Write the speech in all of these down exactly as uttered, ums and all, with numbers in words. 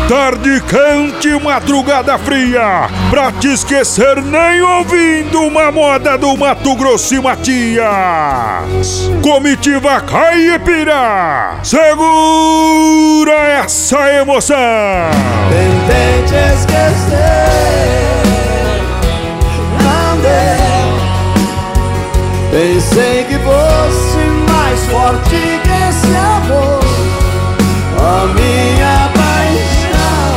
Tarde quente, madrugada fria, pra te esquecer nem ouvindo uma moda do Mato Grosso e Matias. Comitiva Caipira, segura essa emoção. Tentei te esquecer, não deu. Pensei que fosse mais forte que esse amor, a minha paixão.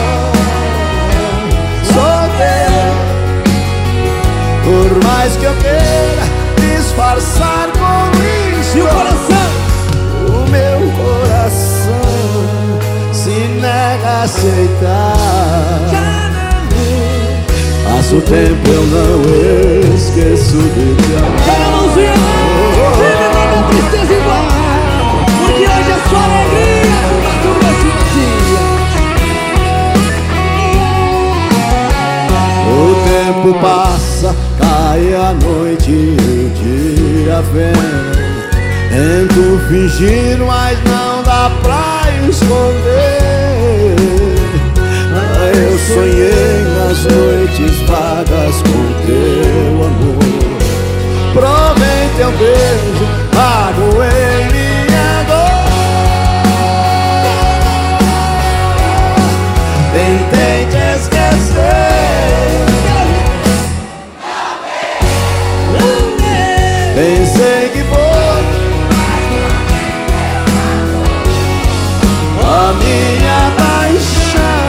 Sou teu, por mais que eu queira disfarçar com isso. E o coração, o meu coração se nega a aceitar. Passa o tempo, eu não esqueço de te amar. Pega a mãozinha, vive toda tristeza igual, porque hoje é só alegria do Mato Grosso e O tempo passa, cai a noite e o dia vem. Tento fingir, mas não dá pra esconder. Eu sonhei nas noites vagas com teu amor. Provei teu beijo, magoei minha dor. Tentei te esquecer, pensei que fosse a minha paixão.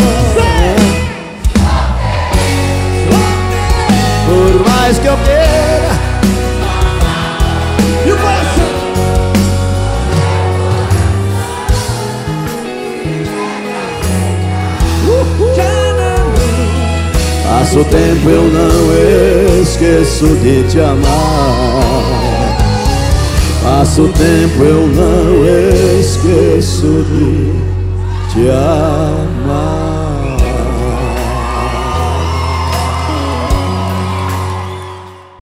Por mais que eu queira. E o coração? Passa o tempo, eu não esqueço de te amar. Passa o tempo, eu não esqueço de te amar.